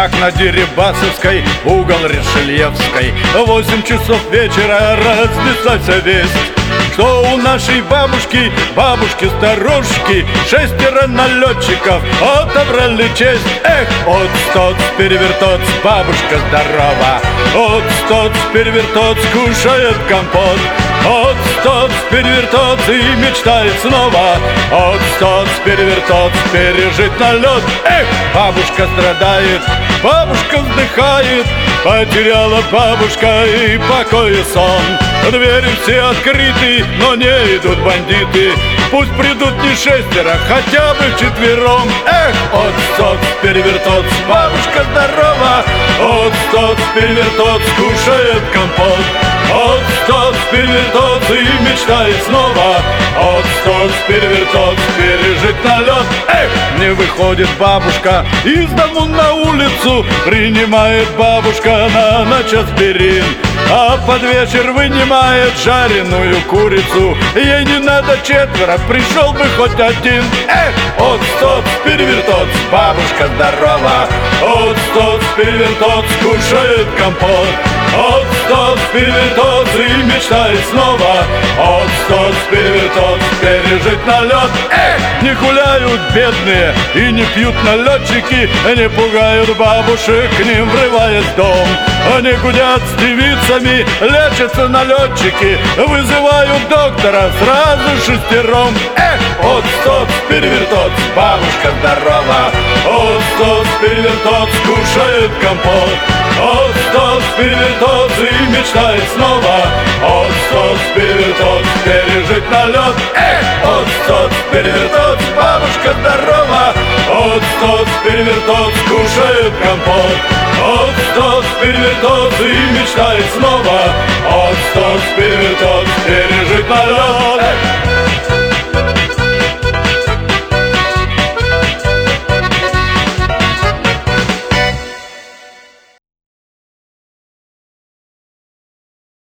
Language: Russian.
как на Дерибасовской, угол Ришельевской. 8 часов вечера разнесла весть, что у нашей бабушки, бабушки-старушки, 6 налетчиков отобрали честь. Эх, от-стоц, перевертоц, бабушка здорова, от-стоц, перевертоц, кушает компот, от-стоц, перевертоц и мечтает снова, от-стоц, перевертоц, пережить налет. Эх, бабушка страдает, бабушка вздыхает, потеряла бабушка и покой и сон. Двери все открыты, но не идут бандиты. Пусть придут не 6, хотя бы 4. Эх, от-стоц, перевертоц, бабушка здорова, от-стоц, перевертоц, кушает компот, от-стоц, перевертоц и мечтает снова, от-стоц, перевертоц, пережить налет. Эх, не выходит бабушка из дому на улицу, принимает бабушка на ночь аспирин, а под вечер вынимает жареную курицу. Ей не надо 4, пришел бы хоть 1. Эх, от-стоц, перевертоц, бабушка здорова, от-стоц, перевертоц, кушает компот, от-стоц, перевертоц и мечтает снова, от-стоц, перевертоц, пережить налет. Эх, не гуляют бедные и не пьют налетчики, не пугают бабушек, к ним врываясь в дом. Они гудят с девицами, лечатся налетчики, вызывают доктора сразу 6. Эх, от-стоц, перевертоц, бабушка здорова, от-стоц, перевертоц, кушает компот, от-стоц, перевертоц и мечтает снова, от-стоц, перевертоц, пережить налет. Эх, от-стоц, перевертоц, бабушка здорова, от-стоц, перевертоц, кушает компот, от-стоц, перевертоц и мечтает снова, от-стоц, перевертоц, пережить налет. Эх.